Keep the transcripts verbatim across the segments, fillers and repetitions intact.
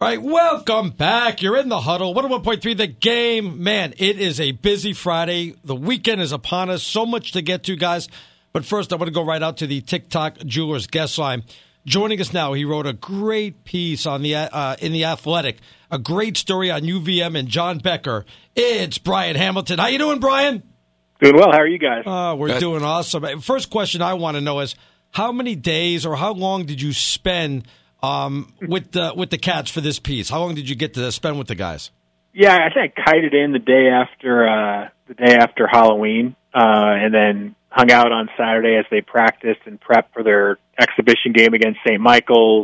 All right, welcome back. You're in the huddle. one oh one point three The Game. Man, it is a busy Friday. The weekend is upon us. So much to get to, guys. But first, I want to go right out to the TikTok Jewelers guest line. Joining us now, he wrote a great piece on the uh, in The Athletic, a great story on U V M and John Becker. It's Brian Hamilton. How you doing, Brian? Doing well. How are you guys? Uh, we're Good. doing awesome. First question I want to know is, how many days or how long did you spend Um, with the with the Cats for this piece? How long did you get to spend with the guys? Yeah, I think I kited in the day after uh, the day after Halloween, uh, and then hung out on Saturday as they practiced and prepped for their exhibition game against Saint Michael's.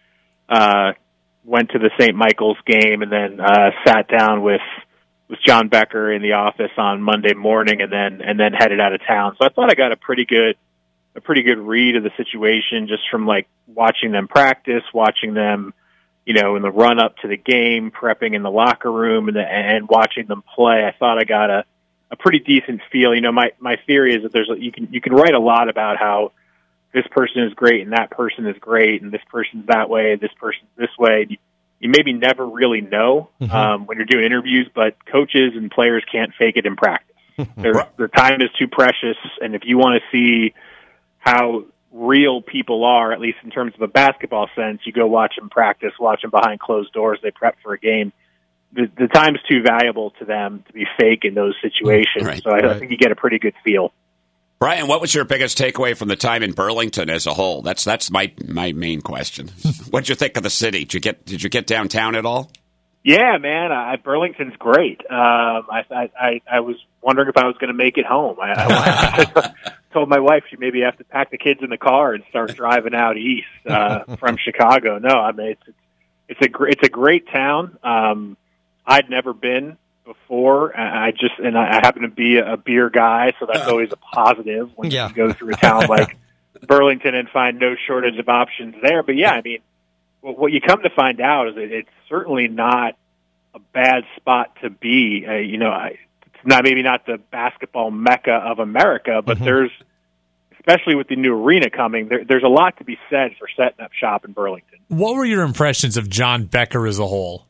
Uh, went to the Saint Michael's game, and then uh, sat down with with John Becker in the office on Monday morning, and then and then headed out of town. So I thought I got a pretty good. a pretty good read of the situation just from like watching them practice, watching them, you know, in the run up to the game, prepping in the locker room and, the, and watching them play. I thought I got a, a pretty decent feel. You know, my, my theory is that there's a, you can, you can write a lot about how this person is great and that person is great and this person's that way and this person's this way. You, you maybe never really know, mm-hmm. um, when you're doing interviews, but coaches and players can't fake it in practice. their, their time is too precious. And if you want to see how real people are, at least in terms of a basketball sense, you go watch them practice, watch them behind closed doors, they prep for a game. The, the time's too valuable to them to be fake in those situations. Right, so I, right. I think you get a pretty good feel. Brian, what was your biggest takeaway from the time in Burlington as a whole? That's that's my my main question. What'd you think of the city? Did you get did you get downtown at all? Yeah, man, I, Burlington's great. Um, I, I I was wondering if I was going to make it home. I, I told my wife she maybe have to pack the kids in the car and start driving out east uh, from Chicago. No, I mean it's it's a gr- it's a great town. Um, I'd never been before. I just and I happen to be a beer guy, so that's always a positive when yeah. you go through a town like Burlington and find no shortage of options there. But yeah, I mean, what you come to find out is that it's certainly not a bad spot to be. Uh, you know, I, it's not maybe not the basketball mecca of America, but mm-hmm. there's, especially with the new arena coming, there, there's a lot to be said for setting up shop in Burlington. What were your impressions of John Becker as a whole?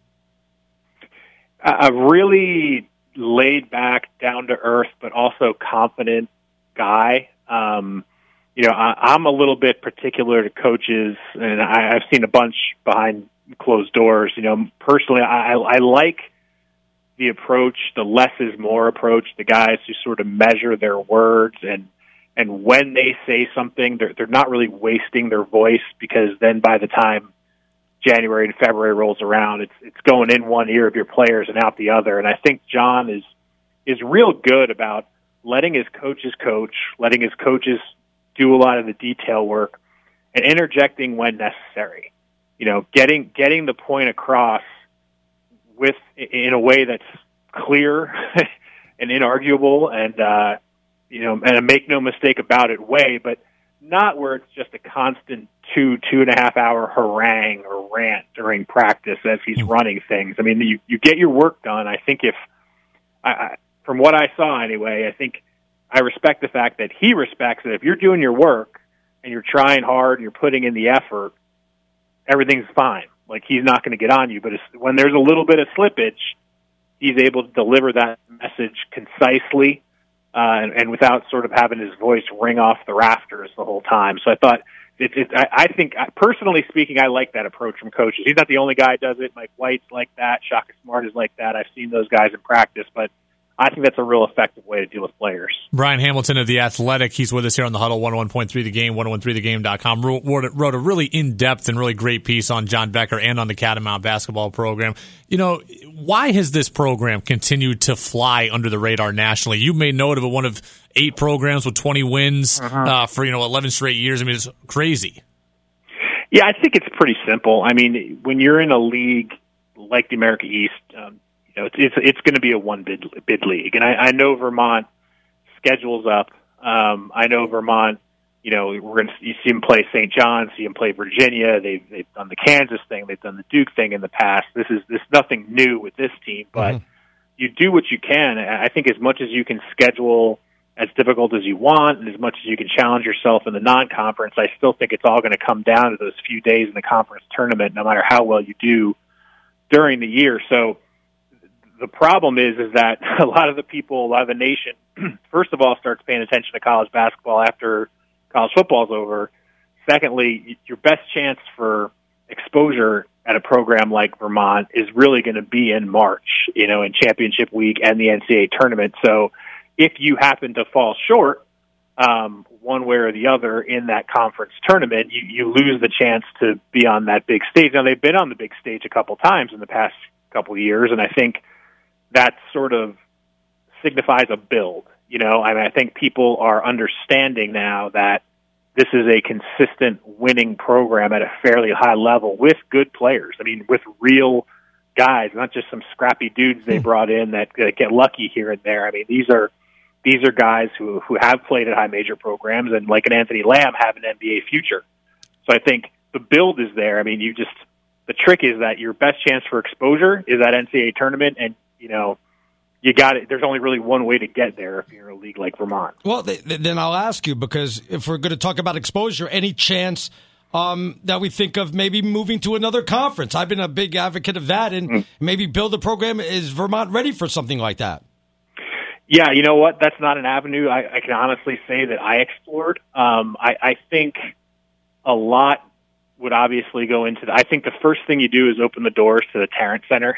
A, a really laid back, down to earth, but also confident guy. Um, You know, I, I'm a little bit particular to coaches, and I, I've seen a bunch behind closed doors. You know, personally, I, I like the approach, the less is more approach, the guys who sort of measure their words, and and when they say something, they're, they're not really wasting their voice, because then by the time January and February rolls around, it's it's going in one ear of your players and out the other. And I think John is is real good about letting his coaches coach, letting his coaches do a lot of the detail work, and interjecting when necessary. You know, getting getting the point across with in a way that's clear and inarguable, and uh, you know, and a make no mistake about it way, but not where it's just a constant two two and a half hour harangue or rant during practice as he's running things. I mean, you you get your work done. I think if I, I from what I saw anyway, I think. I respect the fact that he respects that if you're doing your work and you're trying hard and you're putting in the effort, everything's fine. Like, he's not going to get on you. But when there's a little bit of slippage, he's able to deliver that message concisely uh, and, and without sort of having his voice ring off the rafters the whole time. So I thought, it, it, I, I think, personally speaking, I like that approach from coaches. He's not the only guy who does it. Mike White's like that. Shaka Smart is like that. I've seen those guys in practice, but I think that's a real effective way to deal with players. Brian Hamilton of The Athletic, he's with us here on the Huddle, one oh one point three The Game, ten thirteen the game dot com, wrote, wrote a really in-depth and really great piece on John Becker and on the Catamount basketball program. You know, why has this program continued to fly under the radar nationally? You made note of it, one of eight programs with twenty wins uh-huh. uh, for, you know, eleven straight years. I mean, it's crazy. Yeah, I think it's pretty simple. I mean, when you're in a league like the America East, um, you know, it's it's, it's going to be a one bid bid league, and I, I know Vermont schedules up. Um, I know Vermont. You know, we're going to you see them play Saint John's, see them play Virginia. They've they've done the Kansas thing, they've done the Duke thing in the past. This is this is nothing new with this team, but mm-hmm. you do what you can. I think as much as you can schedule as difficult as you want, and as much as you can challenge yourself in the non-conference, I still think it's all going to come down to those few days in the conference tournament, no matter how well you do during the year. So the problem is, is that a lot of the people, a lot of the nation, first of all, starts paying attention to college basketball after college football is over. Secondly, your best chance for exposure at a program like Vermont is really going to be in March, you know, in championship week and the N C double A tournament. So if you happen to fall short, um, one way or the other in that conference tournament, you, you lose the chance to be on that big stage. Now, they've been on the big stage a couple times in the past couple of years, and I think that sort of signifies a build. You know, I mean, I think people are understanding now that this is a consistent winning program at a fairly high level with good players. I mean, with real guys, not just some scrappy dudes they brought in that, that get lucky here and there. I mean, these are these are guys who who have played at high major programs and, like an Anthony Lamb, have an N B A future. So I think the build is there. I mean, you just the trick is that your best chance for exposure is that N C double A tournament, and you know. You got it. There's only really one way to get there if you're in a league like Vermont. Well, th- then I'll ask you, because if we're going to talk about exposure, any chance um, that we think of maybe moving to another conference? I've been a big advocate of that, and mm. maybe build a program. Is Vermont ready for something like that? Yeah, you know what? That's not an avenue I, I can honestly say that I explored. Um, I, I think a lot would obviously go into the, I think the first thing you do is open the doors to the Tarrant Center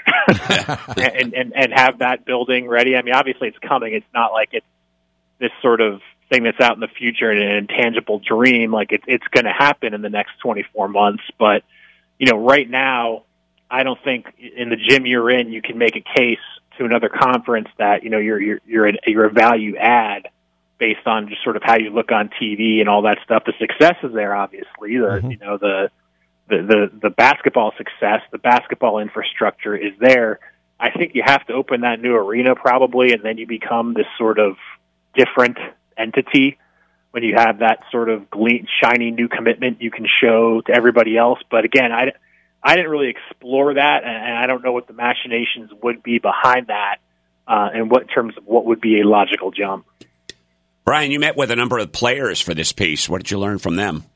and, and, and have that building ready. I mean, obviously it's coming. It's not like it's this sort of thing that's out in the future and an intangible dream. Like it, it's going to happen in the next twenty-four months. But, you know, right now, I don't think in the gym you're in, you can make a case to another conference that, you know, you're, you're, you're, a, you're a value add based on just sort of how you look on T V and all that stuff. The success is there, obviously. The mm-hmm. you know the, the the the basketball success, the basketball infrastructure is there. I think you have to open that new arena probably, and then you become this sort of different entity when you have that sort of gleam, shiny new commitment you can show to everybody else. But again, I I didn't really explore that, and I don't know what the machinations would be behind that, uh, and what terms of what would be a logical jump. Brian, you met with a number of players for this piece. What did you learn from them?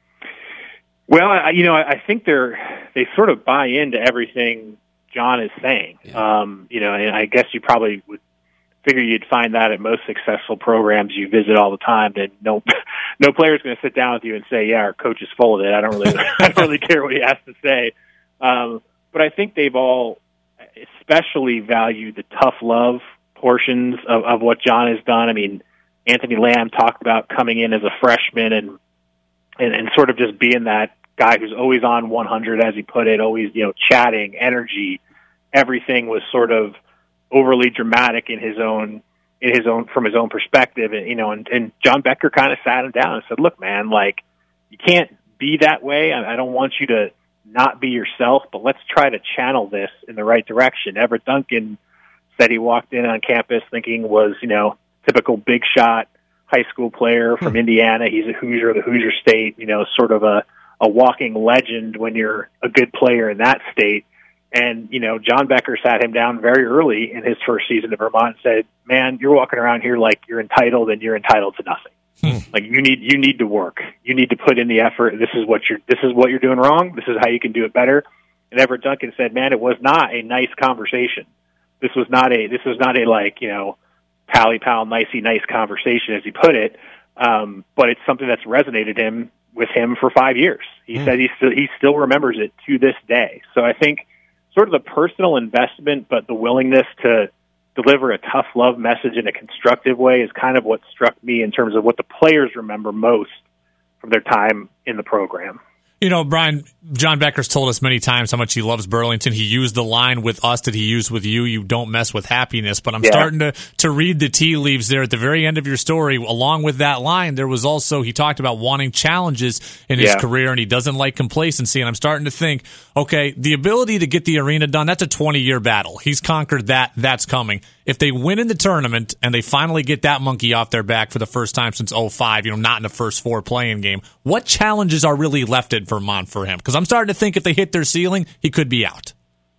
Well, I, you know, I think they're they sort of buy into everything John is saying. Yeah. Um, you know, and I guess you probably would figure you'd find that at most successful programs you visit all the time. That no, no player's going to sit down with you and say, "Yeah, our coach is full of it." I don't really, I don't really care what he has to say. Um, but I think they've all especially valued the tough love portions of, of what John has done. I mean, Anthony Lamb talked about coming in as a freshman and, and, and sort of just being that guy who's always on one hundred, as he put it, always, you know, chatting, energy. Everything was sort of overly dramatic in his own, in his own, from his own perspective. And, you know, and, and John Becker kind of sat him down and said, look, man, like, you can't be that way. I, I don't want you to not be yourself, but let's try to channel this in the right direction. Everett Duncan said he walked in on campus thinking was, you know, typical big shot high school player from Indiana. He's a Hoosier of the Hoosier State, you know, sort of a, a walking legend when you're a good player in that state. And, you know, John Becker sat him down very early in his first season at Vermont and said, man, you're walking around here like you're entitled and you're entitled to nothing. Like you need, you need to work. You need to put in the effort. This is what you're, this is what you're doing wrong. This is how you can do it better. And Everett Duncan said, man, it was not a nice conversation. This was not a, this was not a like, you know, pally pal, nicey nice conversation, as he put it. Um, but it's something that's resonated him with him for five years. He mm. said he still, he still remembers it to this day. So I think sort of the personal investment, but the willingness to deliver a tough love message in a constructive way is kind of what struck me in terms of what the players remember most from their time in the program. You know, Brian, John Becker's told us many times how much he loves Burlington. He used the line with us that he used with you, you don't mess with happiness. But I'm yeah. starting to, to read the tea leaves there at the very end of your story. Along with that line, there was also, he talked about wanting challenges in his yeah. career, and he doesn't like complacency. And I'm starting to think, okay, the ability to get the arena done, that's a twenty-year battle. He's conquered that. That's coming. If they win in the tournament and they finally get that monkey off their back for the first time since oh five, you know, not in the first four playing game, what challenges are really left at Vermont for him? Because I'm starting to think if they hit their ceiling, he could be out.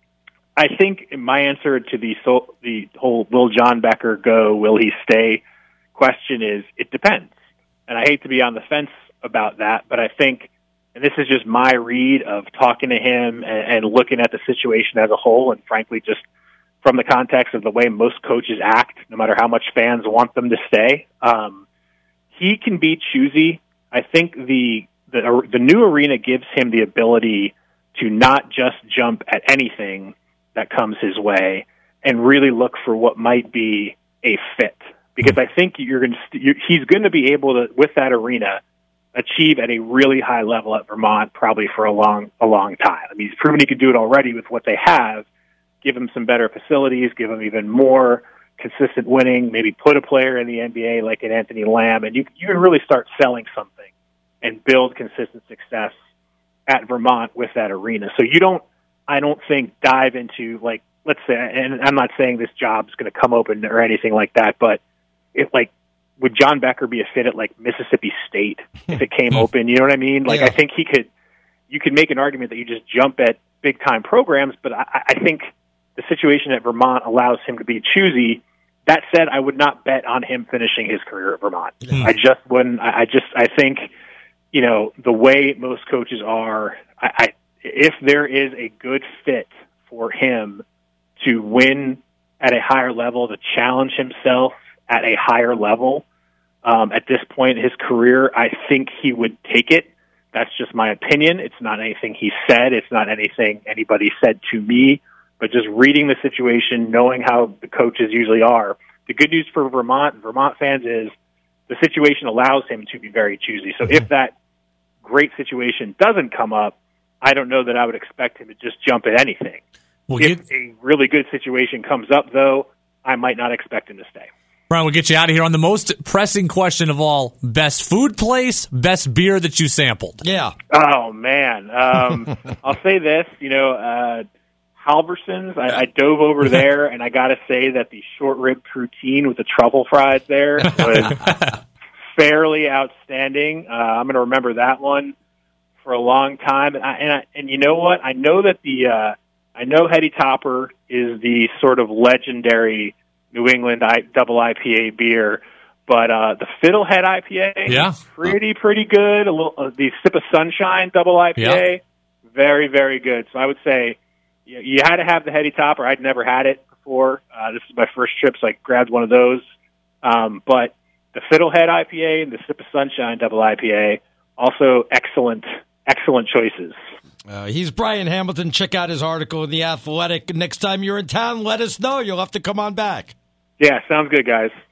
I think my answer to the so, the whole will John Becker go, will he stay question is it depends. And I hate to be on the fence about that, but I think and this is just my read of talking to him and, and looking at the situation as a whole, and frankly, just from the context of the way most coaches act, no matter how much fans want them to stay. Um, he can be choosy. I think the, the the new arena gives him the ability to not just jump at anything that comes his way and really look for what might be a fit. Because I think you're going to, you're, he's going to be able to, with that arena, achieve at a really high level at Vermont, probably for a long, a long time. I mean, he's proven he could do it already with what they have. Give him some better facilities, give him even more consistent winning, maybe put a player in the N B A like an Anthony Lamb, and you, you can really start selling something and build consistent success at Vermont with that arena. So you don't, I don't think, dive into, like, let's say, and I'm not saying this job's going to come open or anything like that, but if, like, would John Becker be a fit at, like, Mississippi State if it came open? You know what I mean? Like, yeah. I think he could, you could make an argument that you just jump at big-time programs, but I, I think the situation at Vermont allows him to be choosy. That said, I would not bet on him finishing his career at Vermont. Mm. I just wouldn't. I, I just, I think, you know, the way most coaches are, I, I, if there is a good fit for him to win at a higher level, to challenge himself at a higher level, um, at this point in his career, I think he would take it. That's just my opinion. It's not anything he said. It's not anything anybody said to me. But just reading the situation, knowing how the coaches usually are, the good news for Vermont, Vermont fans is the situation allows him to be very choosy. So if that great situation doesn't come up, I don't know that I would expect him to just jump at anything. We'll if get, a really good situation comes up, though, I might not expect him to stay. Brian, we'll get you out of here on the most pressing question of all: best food place, best beer that you sampled. Yeah. Oh, man. Um, I'll say this, you know, uh, Halverson's, I, I dove over there, and I got to say that the short rib poutine with the truffle fries there was fairly outstanding. Uh, I'm going to remember that one for a long time. And I, and, I, and you know what? I know that the uh, I know Heady Topper is the sort of legendary New England I, double I P A beer, but uh, the Fiddlehead I P A, yeah, pretty pretty good. A little uh, the Sip of Sunshine double I P A, yeah. very very good. So I would say. You had to have the Heady Topper. I'd never had it before. Uh, this is my first trip, so I grabbed one of those. Um, but the Fiddlehead I P A and the Sip of Sunshine double I P A, also excellent, excellent choices. Uh, he's Brian Hamilton. Check out his article in The Athletic. Next time you're in town, let us know. You'll have to come on back. Yeah, sounds good, guys.